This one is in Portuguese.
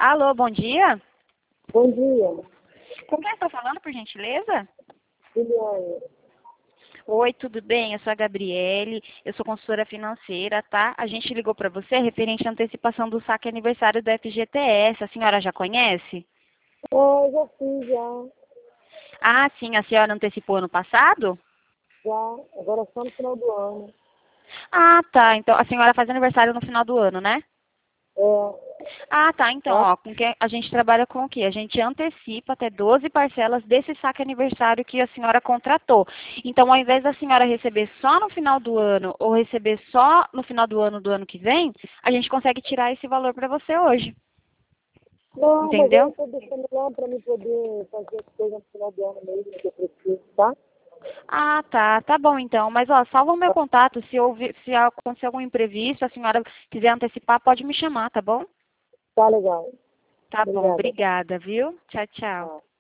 Alô, bom dia. Bom dia, Com quem eu estou falando, por gentileza? Juliane. Oi, tudo bem? Eu sou a Gabriele, eu sou consultora financeira, tá? A gente ligou para você referente à antecipação do saque aniversário do FGTS. A senhora já conhece? Já fiz, já. Ah, sim, a senhora antecipou ano passado? Já. Agora só no final do ano. Ah, tá. Então a senhora faz aniversário no final do ano, né? É, Ah, tá. Então, tá? ó, com que a gente trabalha com o quê? A gente antecipa até 12 parcelas desse saque aniversário que a senhora contratou. Então, ao invés da senhora receber só no final do ano ou receber só no final do ano que vem, a gente consegue tirar esse valor para você hoje. Não, mas eu Entendeu? estou deixando lá para mim poder fazer as coisas no final do ano mesmo que eu preciso, tá? Ah, tá. Tá bom então. Mas ó, salva o meu contato. Se acontecer algum imprevisto, a senhora quiser antecipar, pode me chamar, tá bom? Tá legal. Tá bom. Obrigada. Obrigada, viu? Tchau, tchau. Tá.